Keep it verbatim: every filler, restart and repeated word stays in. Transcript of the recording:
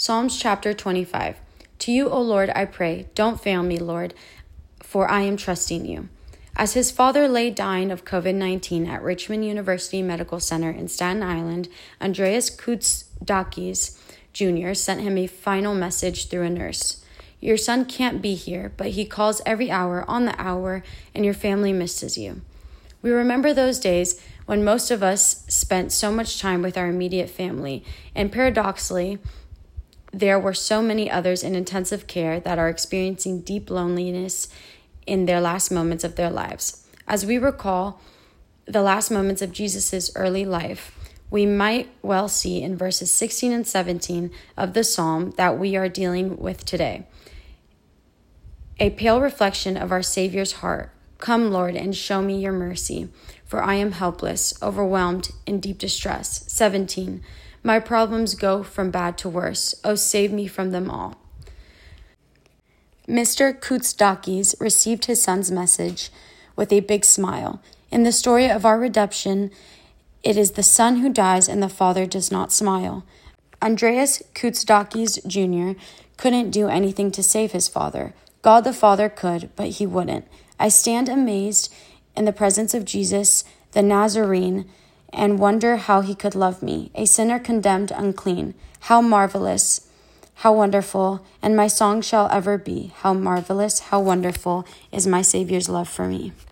Psalms chapter twenty-five. To you, O Lord, I pray, don't fail me, Lord, for I am trusting you. As his father lay dying of covid nineteen at Richmond University Medical Center in Staten Island, Andreas Koutsakis Junior sent him a final message through a nurse. Your son can't be here, but he calls every hour on the hour, and your family misses you. We remember those days when most of us spent so much time with our immediate family, and paradoxically, there were so many others in intensive care that are experiencing deep loneliness in their last moments of their lives. As we recall the last moments of Jesus' early life, we might well see in verses sixteen and seventeen of the psalm that we are dealing with today a pale reflection of our Savior's heart. Come, Lord, and show me your mercy, for I am helpless, overwhelmed, in deep distress. seventeen. My problems go from bad to worse. Oh, save me from them all. Mister Koutsakis received his son's message with a big smile. In the story of our redemption, it is the son who dies and the father does not smile. Andreas Koutsakis Junior couldn't do anything to save his father. God the Father could, but he wouldn't. I stand amazed in the presence of Jesus, the Nazarene, and wonder how he could love me, a sinner condemned unclean. How marvelous, how wonderful, and my song shall ever be. How marvelous, how wonderful is my Savior's love for me.